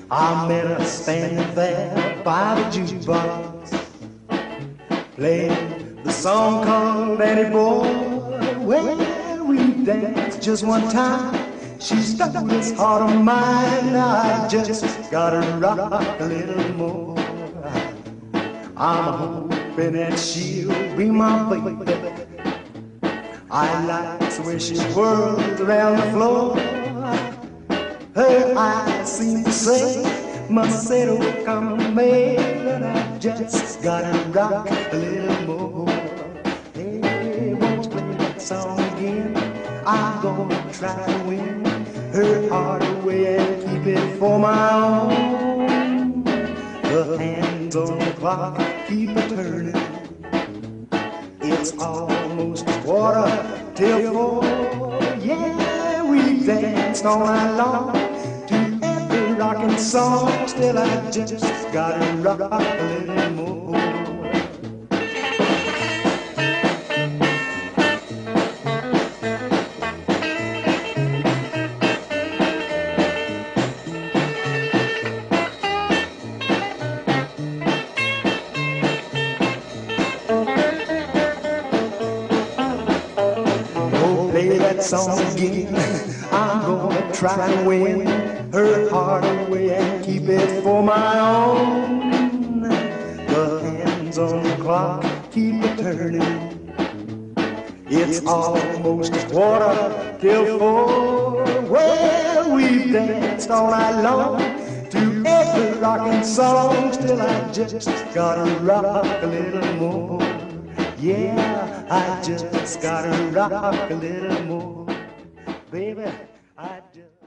I met her standing there by the jukebox, playing the song called Danny Boy. Well, we danced just one time. She stole this heart of mine. Now I just gotta rock a little more. I'm hoping that she'll be my baby. I like the way she whirls around the floor. Her eyes seem to say, Macero, come baby, and I just gotta rock a little more. Hey, won't you play that song again? I'm gonna try to win her heart away and keep it for my own. The hands on the clock keep it turning. It's almost quarter till 4. Yeah, we danced all night long to every rocking song. Still I just gotta rock a little more. Play that song again. I'm gonna try to win her heart away and keep it for my own. The hands on the clock keep it turning. It's almost a quarter till 4. Well, we've danced all night long to every rocking song. Still I just gotta rock a little more. Yeah, I just gotta rock a little more. Baby, I just